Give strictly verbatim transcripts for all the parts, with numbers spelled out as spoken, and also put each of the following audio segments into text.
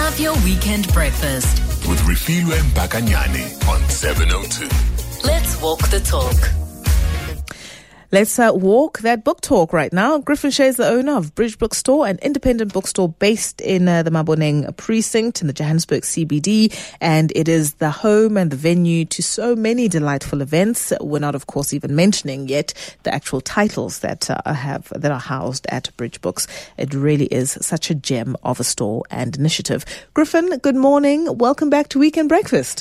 Have your weekend breakfast with Refilwe Mpakanyane on seven oh two. Let's walk the talk. Let's uh, walk that book talk right now. Griffin Shea is the owner of Bridge Bookstore, an independent bookstore based in uh, the Maboneng precinct in the Johannesburg C B D, and it is the home and the venue to so many delightful events. We're not, of course, even mentioning yet the actual titles that uh, have that are housed at Bridge Books. It really is such a gem of a store and initiative. Griffin, good morning. Welcome back to Weekend Breakfast.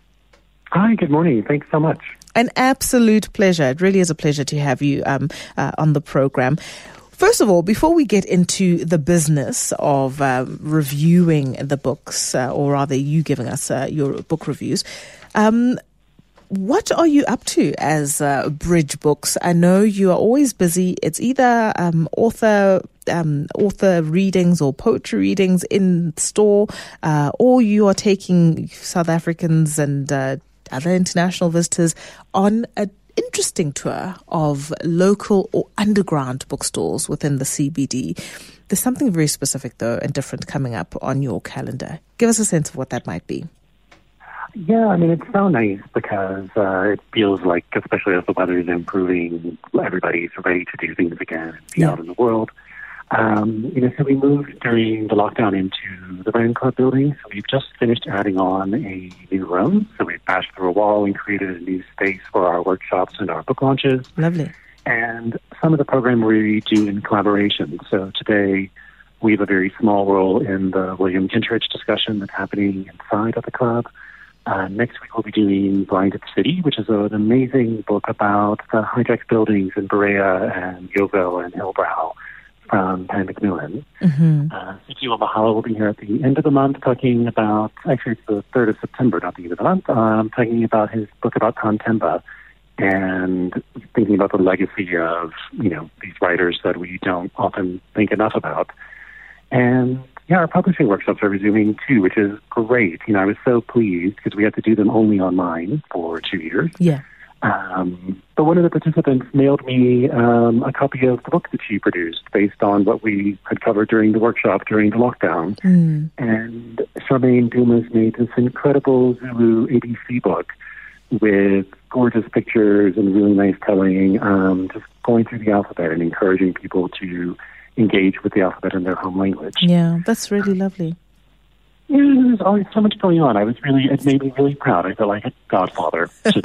Hi, good morning. Thanks so much. An absolute pleasure. It really is a pleasure to have you um, uh, on the program. First of all, before we get into the business of um, reviewing the books, uh, or rather you giving us uh, your book reviews, um, what are you up to as uh, Bridge Books? I know you are always busy. It's either um, author um, author readings or poetry readings in store, uh, or you are taking South Africans and uh, other international visitors on an interesting tour of local or underground bookstores within the C B D. There's something very specific, though, and different coming up on your calendar. Give us a sense of what that might be. Yeah, I mean, it's so nice because uh, it feels like, especially as the weather is improving, everybody's ready to do things again and be yeah. out in the world. Um, you know, so we moved during the lockdown into the Rand Club building. So we've just finished adding on a new room. So we've bashed through a wall and created a new space for our workshops and our book launches. Lovely. And some of the program we do in collaboration. So today we have a very small role in the William Kinteridge discussion that's happening inside of the club. Uh, next week we'll be doing Blinded City, which is an amazing book about the hijacked buildings in Berea and Yeoville and Hillbrow from Pan Macmillan. Mm-hmm. Uh, Sikiwa Mahala will be here at the end of the month talking about, actually it's the third of September, not the end of the month, um, talking about his book about Contemba and thinking about the legacy of, you know, these writers that we don't often think enough about. And yeah, our publishing workshops are resuming too, which is great. You know, I was so pleased because we had to do them only online for two years. Yeah. Um, but one of the participants mailed me um, a copy of the book that she produced based on what we had covered during the workshop during the lockdown. Mm. And Charmaine Dumas made this incredible Zulu A B C book with gorgeous pictures and really nice telling, um, just going through the alphabet and encouraging people to engage with the alphabet in their home language. Yeah, that's really lovely. Yeah, there's always so much going on. I was really, it made me really proud. I felt like a godfather.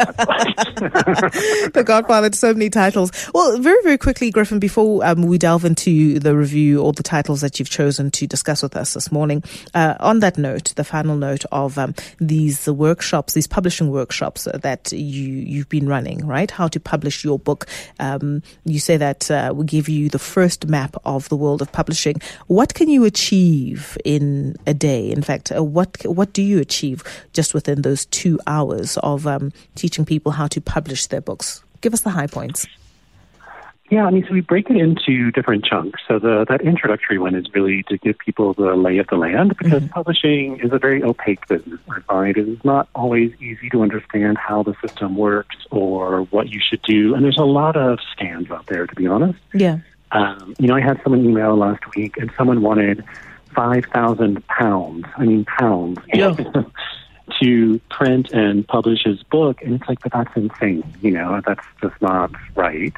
The godfather to so many titles. Well, very, very quickly, Griffin, before um, we delve into the review or the titles that you've chosen to discuss with us this morning, uh, on that note, the final note of um, these workshops, these publishing workshops that you, you've been running, right? How to publish your book. Um, you say that uh, we give you the first map of the world of publishing. What can you achieve in a day? In fact, Uh, what what do you achieve just within those two hours of um, teaching people how to publish their books? Give us the high points. Yeah, I mean, so we break it into different chunks. So the that introductory one is really to give people the lay of the land, because mm-hmm. publishing is a very opaque business. I find it is not always easy to understand how the system works or what you should do. And there's a lot of scams out there, to be honest. Yeah. Um, you know, I had someone email last week, and someone wanted five thousand pounds, I mean pounds, yeah. to print and publish his book. And it's like, but that's insane. You know, that's just not right.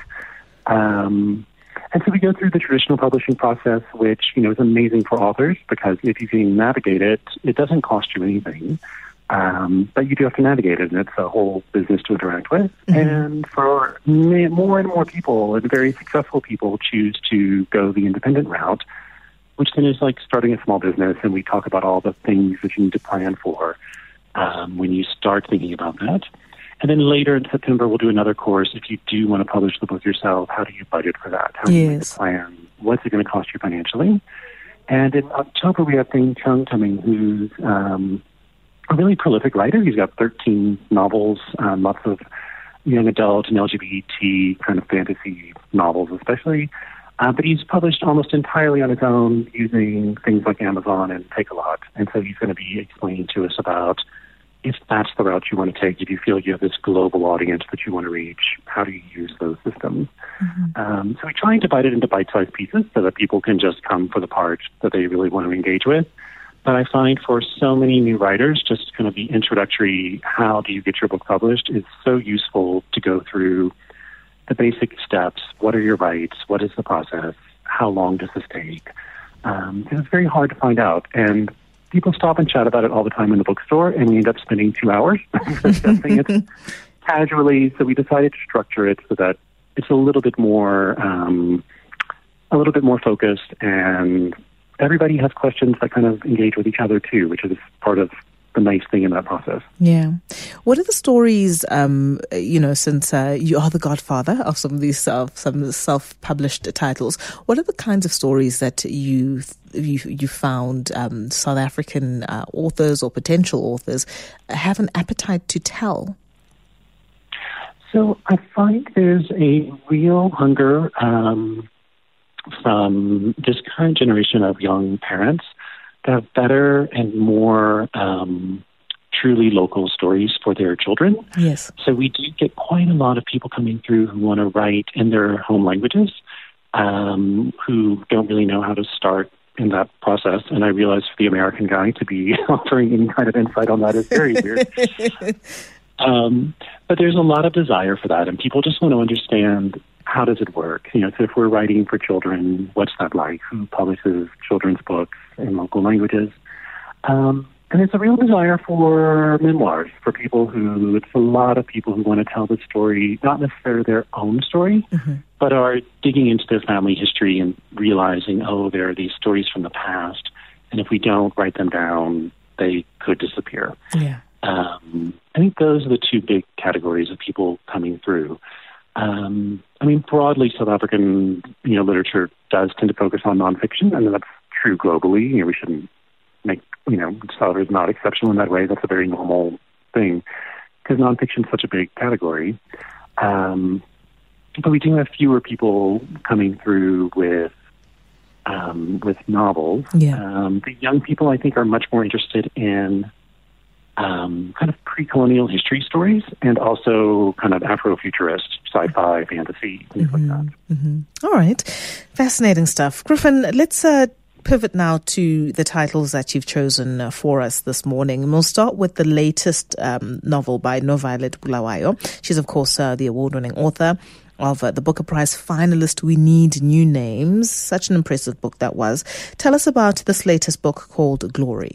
Um, and so we go through the traditional publishing process, which, you know, is amazing for authors because if you can navigate it, it doesn't cost you anything. Um, but you do have to navigate it, and it's a whole business to interact with. Mm-hmm. And for more and more people, and very successful people, choose to go the independent route, which then is like starting a small business, and we talk about all the things that you need to plan for um, when you start thinking about that. And then later in September, we'll do another course. If you do want to publish the book yourself, how do you budget for that? How do you make a plan? What's it going to cost you financially? And in October, we have Dane Chung coming, who's um, a really prolific writer. He's got thirteen novels, um, lots of young adult and L G B T kind of fantasy novels especially. Uh, but he's published almost entirely on his own using things like Amazon and Takealot. And so he's going to be explaining to us about if that's the route you want to take, if you feel you have this global audience that you want to reach, how do you use those systems? Mm-hmm. Um, so we try and divide it into bite-sized pieces so that people can just come for the part that they really want to engage with. But I find for so many new writers, just kind of the introductory, how do you get your book published, is so useful to go through the basic steps. What are your rights? What is the process? How long does this take? Um, it's very hard to find out. And people stop and chat about it all the time in the bookstore, and we end up spending two hours discussing it casually. So we decided to structure it so that it's a little bit more, um, a little bit more focused, and everybody has questions that kind of engage with each other too, which is part of the nice thing in that process. Yeah. What are the stories, um, you know, since uh, you are the godfather of some of these self, some of the self-published titles, what are the kinds of stories that you you, you found um, South African uh, authors or potential authors have an appetite to tell? So I find there's a real hunger um, from this current generation of young parents to have better and more um, truly local stories for their children. Yes. So we do get quite a lot of people coming through who want to write in their home languages, um, who don't really know how to start in that process. And I realize for the American guy to be offering any kind of insight on that is very weird. Um, but there's a lot of desire for that, and people just want to understand, how does it work? You know, so if we're writing for children, what's that like? Who publishes children's books in local languages? Um, and it's a real desire for memoirs, for people who, it's a lot of people who want to tell the story, not necessarily their own story, mm-hmm. but are digging into their family history and realizing, oh, there are these stories from the past, and if we don't write them down, they could disappear. Yeah. Um, I think those are the two big categories of people coming through. Um, I mean, broadly, South African, you know, literature does tend to focus on nonfiction, and that's true globally. You know, we shouldn't make, you know, South Africa is not exceptional in that way. That's a very normal thing, because nonfiction is such a big category. Um, but we do have fewer people coming through with um, with novels. Yeah. Um, the young people, I think, are much more interested in Um, kind of pre-colonial history stories, and also kind of Afrofuturist sci-fi, fantasy, things mm-hmm, like that. Mm-hmm. All right. Fascinating stuff. Griffin, let's uh, pivot now to the titles that you've chosen uh, for us this morning. And we'll start with the latest um, novel by Noviolet Bulawayo. She's, of course, uh, the award-winning author of uh, the Booker Prize finalist We Need New Names. Such an impressive book that was. Tell us about this latest book called Glory.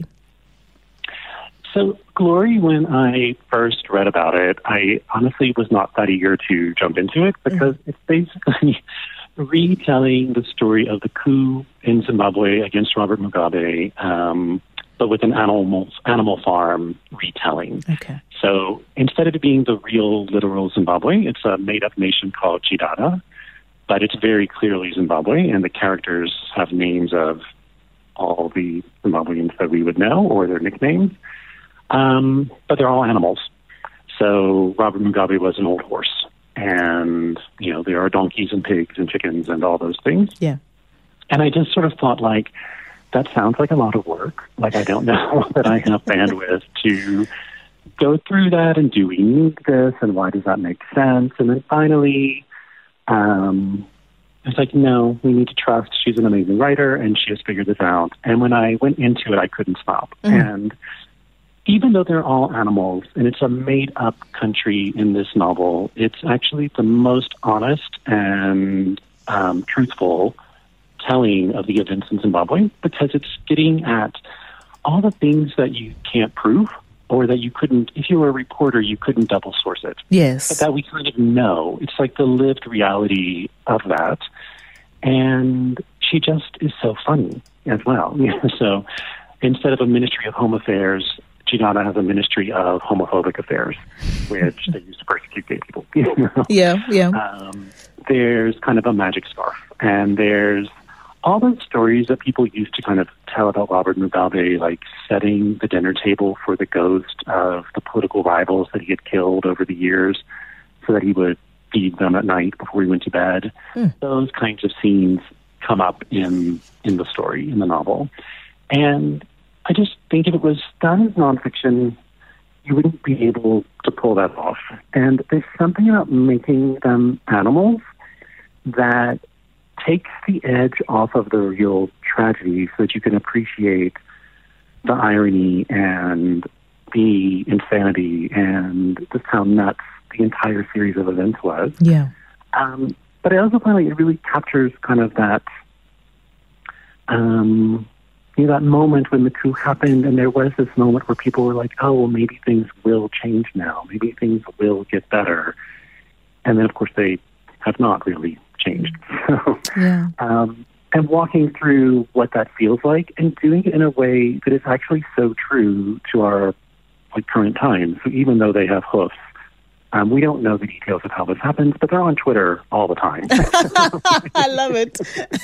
So Glory, when I first read about it, I honestly was not that eager to jump into it, because mm-hmm. it's basically retelling the story of the coup in Zimbabwe against Robert Mugabe, um, but with an animal, animal farm retelling. Okay. So instead of it being the real, literal Zimbabwe, it's a made-up nation called Chidada, but it's very clearly Zimbabwe, and the characters have names of all the Zimbabweans that we would know, or their nicknames. Um, but they're all animals. So Robert Mugabe was an old horse, and, you know, there are donkeys and pigs and chickens and all those things. Yeah. And I just sort of thought, like, that sounds like a lot of work. Like, I don't know that I have bandwidth to go through that, and do we need this, and why does that make sense? And then finally, um, I was like, no, we need to trust. She's an amazing writer, and she has figured this out. And when I went into it, I couldn't stop. Mm-hmm. And even though they're all animals, and it's a made-up country in this novel, it's actually the most honest and um, truthful telling of the events in Zimbabwe, because it's getting at all the things that you can't prove, or that you couldn't, if you were a reporter, you couldn't double source it. Yes. But that we kind of know. It's like the lived reality of that. And she just is so funny as well. So instead of a Ministry of Home Affairs, Chidada has a Ministry of Homophobic Affairs, which they use to persecute gay people. You know? Yeah, yeah. Um, there's kind of a magic scarf, and there's all those stories that people used to kind of tell about Robert Mugabe, like setting the dinner table for the ghost of the political rivals that he had killed over the years, so that he would feed them at night before he went to bed. Mm. Those kinds of scenes come up in in the story, in the novel. And I just think if it was done as nonfiction, you wouldn't be able to pull that off. And there's something about making them animals that takes the edge off of the real tragedy, so that you can appreciate the irony and the insanity and just how nuts the entire series of events was. Yeah. Um, but I also find like it really captures kind of that, um, you know, that moment when the coup happened, and there was this moment where people were like, "Oh, well, maybe things will change now. Maybe things will get better." And then, of course, they have not really changed. So, yeah. Um, and walking through what that feels like and doing it in a way that is actually so true to our like current times. So even though they have hoofs, um, we don't know the details of how this happens, but they're on Twitter all the time. I love it.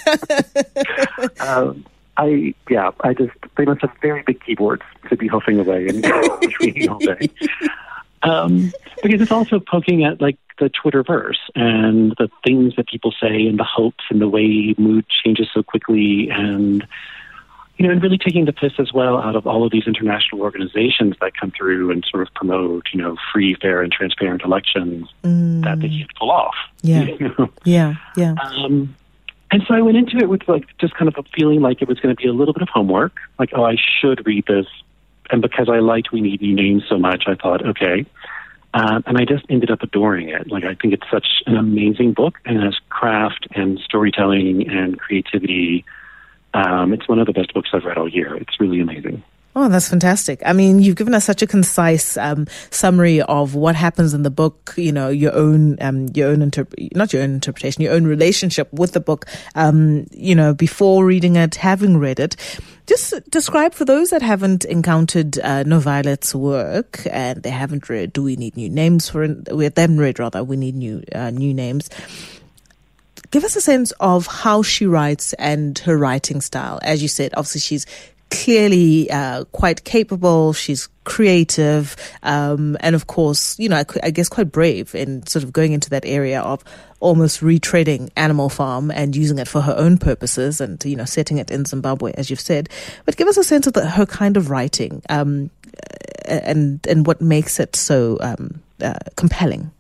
um, I yeah, I just they must have very big keyboards to be hoofing away and tweeting all day. Um, because it's also poking at like the Twitterverse and the things that people say and the hopes and the way mood changes so quickly, and you know, and really taking the piss as well out of all of these international organizations that come through and sort of promote, you know, free, fair, and transparent elections mm. that they can't pull off. Yeah, you know? yeah, yeah. Um, and so I went into it with like just kind of a feeling like it was going to be a little bit of homework. Like, oh, I should read this. And because I liked We Need New Names so much, I thought, okay. Uh, and I just ended up adoring it. Like, I think it's such an amazing book, and as craft and storytelling and creativity, um, it's one of the best books I've read all year. It's really amazing. Oh, that's fantastic. I mean, you've given us such a concise um, summary of what happens in the book, you know, your own, um, your own, interp- not your own interpretation, your own relationship with the book, um, you know, before reading it, having read it. Just describe for those that haven't encountered uh, No Violet's work and they haven't read Do We Need New Names for it, they haven't read rather, We Need New uh, New Names. Give us a sense of how she writes and her writing style. As you said, obviously she's clearly uh, quite capable, she's creative, um, and of course, you know, I, I guess quite brave in sort of going into that area of almost retreading Animal Farm and using it for her own purposes and, you know, setting it in Zimbabwe, as you've said. But give us a sense of the, her kind of writing um, and, and what makes it so um, uh, compelling.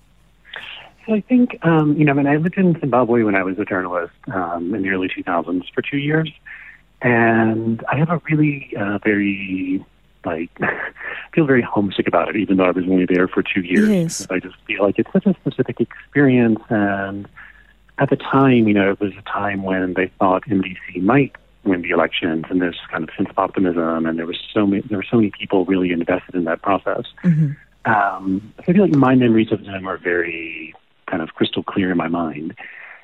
So I think, um, you know, I mean, I lived in Zimbabwe when I was a journalist um, in the early two thousands for two years. And I have a really uh, very, like, feel very homesick about it, even though I was only there for two years. Yes. I just feel like it's such a specific experience. And at the time, you know, it was a time when they thought M D C might win the elections, and there's kind of sense of optimism, and there was so many, there were so many people really invested in that process. Mm-hmm. Um, so I feel like my memories of them are very kind of crystal clear in my mind.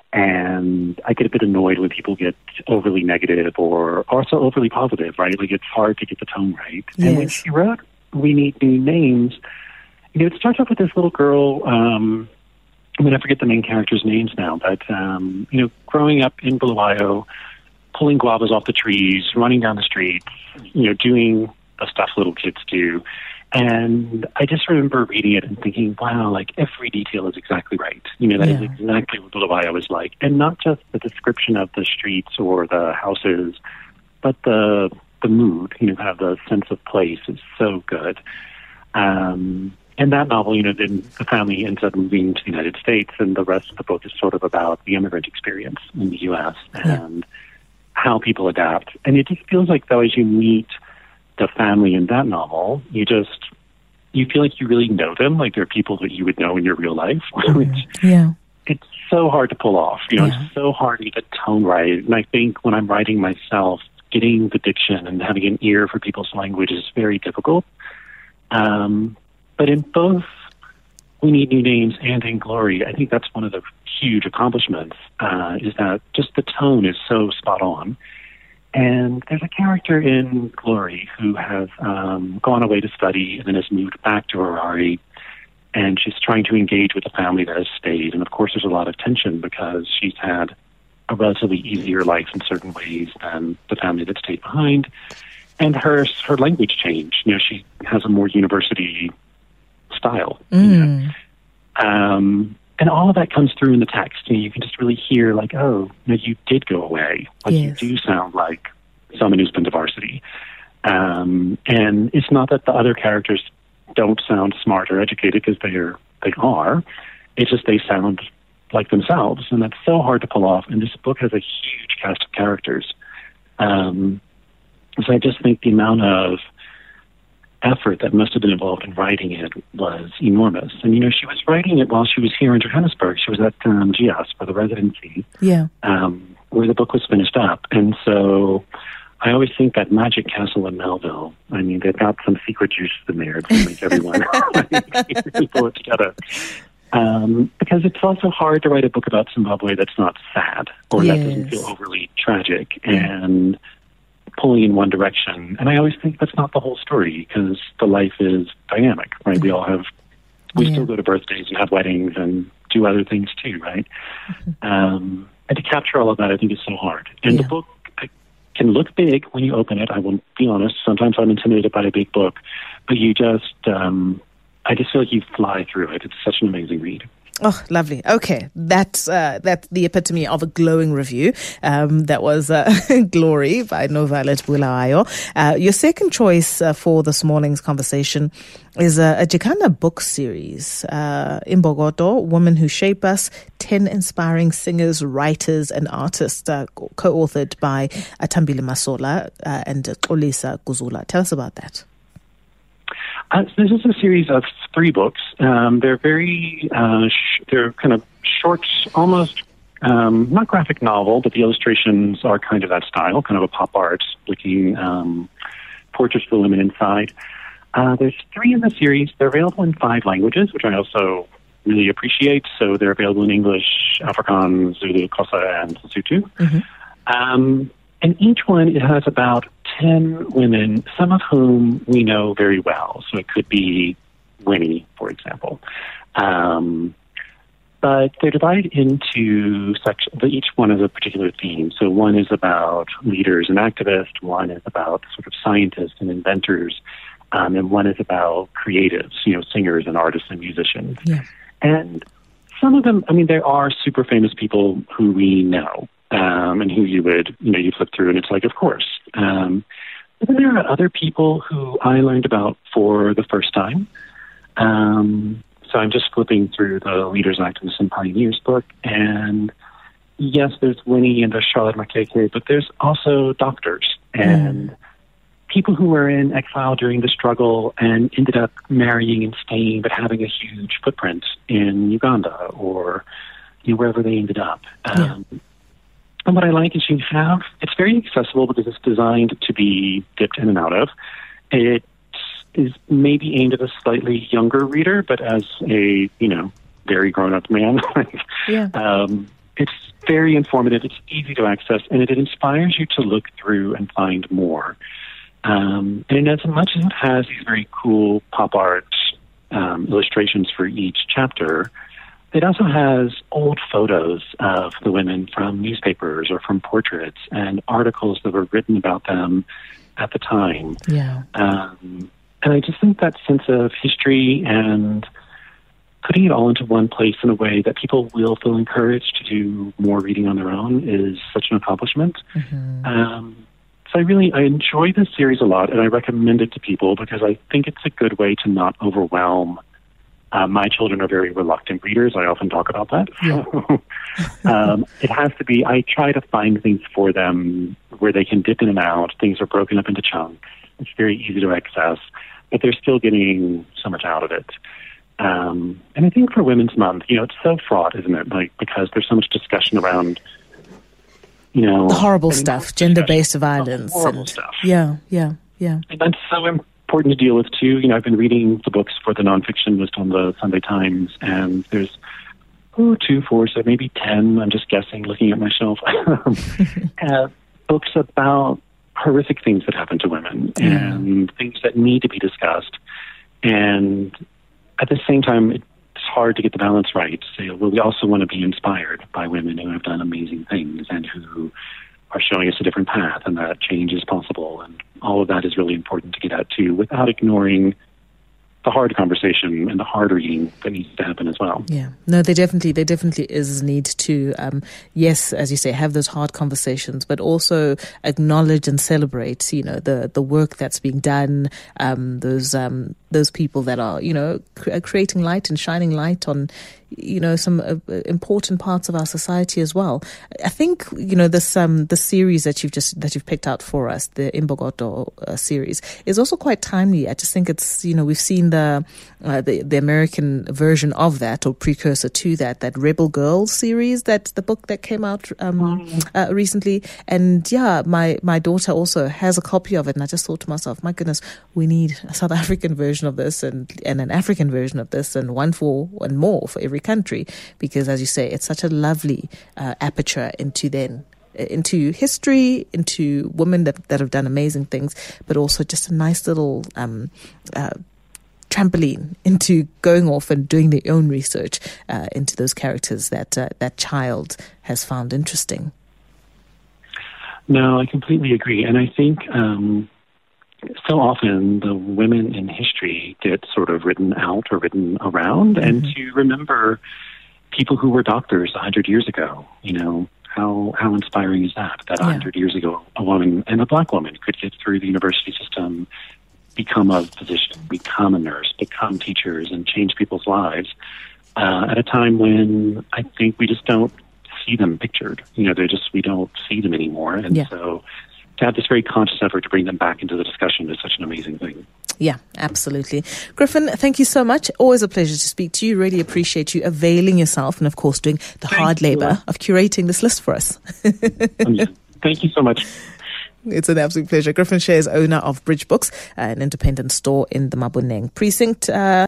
And I get a bit annoyed when people get overly negative or also overly positive, right? Like, it's hard to get the tone right. Yes. And when she wrote We Need New Names, you know, it starts off with this little girl, um, I mean, I forget the main character's names now, but, um, you know, growing up in Bulawayo, pulling guavas off the trees, running down the streets, you know, doing the stuff little kids do. And I just remember reading it and thinking, wow, like every detail is exactly right. You know, that yeah. is exactly what Bulawayo is like. And not just the description of the streets or the houses, but the the mood, you know, kind of the sense of place is so good. Um, and that novel, you know, then the family ends up moving to the United States, and the rest of the book is sort of about the immigrant experience in the U S and yeah. how people adapt. And it just feels like, though, as you meet the family in that novel, you just, you feel like you really know them, like they're people that you would know in your real life, which yeah. it's so hard to pull off. You know, yeah. it's so hard to get the tone right. And I think when I'm writing myself, getting the diction and having an ear for people's language is very difficult. Um, but in both We Need New Names and in Glory, I think that's one of the huge accomplishments, uh, is that just the tone is so spot on. And there's a character in Glory who has um, gone away to study and then has moved back to Harare, and she's trying to engage with the family that has stayed. And of course, there's a lot of tension because she's had a relatively easier life in certain ways than the family that stayed behind. And her her language changed. You know, she has a more university style. Mm. You know? Um, and all of that comes through in the text. You know, you can just really hear, like, oh, you know, you did go away. Like, yes. you do sound like someone who's been to varsity. Um, and it's not that the other characters don't sound smart or educated, because they are. They are. It's just they sound like themselves, and that's so hard to pull off. And this book has a huge cast of characters. Um, So I just think the amount of effort that must have been involved in writing it was enormous. And, you know, she was writing it while she was here in Johannesburg. She was at um, G S for the residency, yeah, um, where the book was finished up. And so I always think that Magic Castle in Melville, I mean, they've got some secret juice in there to make everyone pull it together. Um, because it's also hard to write a book about Zimbabwe that's not sad or yes. that doesn't feel overly tragic and pulling in one direction. And I always think that's not the whole story, because the life is dynamic, right? Mm-hmm. We all have, we yeah. still go to birthdays and have weddings and do other things too, right? Mm-hmm. Um, and to capture all of that, I think is so hard. And yeah. the book can look big when you open it. I will be honest. Sometimes I'm intimidated by a big book, but you just, um, I just feel like you fly through it. It's such an amazing read. Oh, lovely. Okay. That's, uh, that's the epitome of a glowing review. Um, that was, uh, Glory by No Violet Bulawayo. Uh, your second choice uh, for this morning's conversation is a, a Jikana book series, uh, Imbokodo, Women Who Shape Us, ten inspiring singers, writers, and artists, uh, co-authored by Atambile Masola uh, and Xolisa Guzula. Tell us about that. Uh, so this is a series of three books. Um, they're very, uh, sh- they're kind of short, almost um, not graphic novel, but the illustrations are kind of that style, kind of a pop art looking um, portraits of the women inside. Uh, there's three in the series. They're available in five languages, which I also really appreciate. So they're available in English, Afrikaans, Zulu, Xhosa, and Sotho. Mm-hmm. Um, and each one, it has about ten women, some of whom we know very well. So it could be Winnie, for example. Um, but they're divided into sections. Each one has a particular theme. So one is about leaders and activists. One is about sort of scientists and inventors. Um, and one is about creatives, you know, singers and artists and musicians. Yeah. And some of them, I mean, there are super famous people who we know. Um, and who you would, you know, you flip through and it's like, of course. Um, but then there are other people who I learned about for the first time. Um, so I'm just flipping through the Leaders, Activists, and Pioneers book. And yes, there's Winnie and there's Charlotte Makeke, but there's also doctors and mm. people who were in exile during the struggle and ended up marrying and staying, but having a huge footprint in Uganda or you know, wherever they ended up. Um, yeah. And what I like is you have, it's very accessible because it's designed to be dipped in and out of. It is maybe aimed at a slightly younger reader, but as a, you know, very grown-up man, yeah. um, it's very informative, it's easy to access, and it, it inspires you to look through and find more. Um, and as much as it has these very cool pop art um, illustrations for each chapter, it also has old photos of the women from newspapers or from portraits and articles that were written about them at the time. Yeah. Um, and I just think that sense of history and putting it all into one place in a way that people will feel encouraged to do more reading on their own is such an accomplishment. Mm-hmm. Um, so I really, I enjoy this series a lot, and I recommend it to people because I think it's a good way to not overwhelm. Uh, my children are very reluctant readers. I often talk about that. Yeah. um, it has to be, I try to find things for them where they can dip in and out. Things are broken up into chunks. It's very easy to access, but they're still getting so much out of it. Um, and I think for Women's Month, you know, it's so fraught, isn't it? Like, because there's so much discussion around, you know... The horrible stuff, gender-based violence. Horrible and, stuff. Yeah, yeah, yeah. And that's so important. important to deal with too. You know, I've been reading the books for the nonfiction list on the Sunday Times, and there's oh, two, four, so maybe ten. I'm just guessing, looking at my shelf. uh, books about horrific things that happen to women mm. and things that need to be discussed. And at the same time, it's hard to get the balance right. So, well, we also want to be inspired by women who have done amazing things and who are showing us a different path, and that change is possible. And all of that is really important to get at too, without ignoring the hard conversation and the hard reading that needs to happen as well. Yeah, no, there definitely, there definitely is need to, um, yes, as you say, have those hard conversations, but also acknowledge and celebrate, you know, the the work that's being done, um, those um, those people that are, you know, cr- creating light and shining light on, you know, some uh, important parts of our society as well. I think, you know, this um the series that you've just that you've picked out for us, the Imbokodo uh, series, is also quite timely. I just think it's, you know, we've seen the uh, the the American version of that, or precursor to that, that Rebel Girls series, that the book that came out um mm. uh, recently. And yeah, my my daughter also has a copy of it, and I just thought to myself, my goodness, we need a South African version of this, and and an African version of this, and one for one more for every country, because as you say, it's such a lovely uh, aperture into then into history, into women that that have done amazing things, but also just a nice little um, uh, trampoline into going off and doing their own research uh, into those characters that uh, that child has found interesting. No, I completely agree, and I think. Um So often the women in history get sort of written out or written around, mm-hmm. and to remember people who were doctors a hundred years ago, you know, how how inspiring is that? That a yeah. hundred years ago, a woman, and a black woman, could get through the university system, become a physician, become a nurse, become teachers, and change people's lives uh, at a time when I think we just don't see them pictured. You know, they just we don't see them anymore, and yeah. so. To have this very conscious effort to bring them back into the discussion is such an amazing thing. Yeah, absolutely. Griffin, thank you so much. Always a pleasure to speak to you. Really appreciate you availing yourself and, of course, doing the thank hard labor you. of curating this list for us. Thank you so much. It's an absolute pleasure. Griffin Shea is owner of Bridge Books, an independent store in the Maboneng precinct. Uh,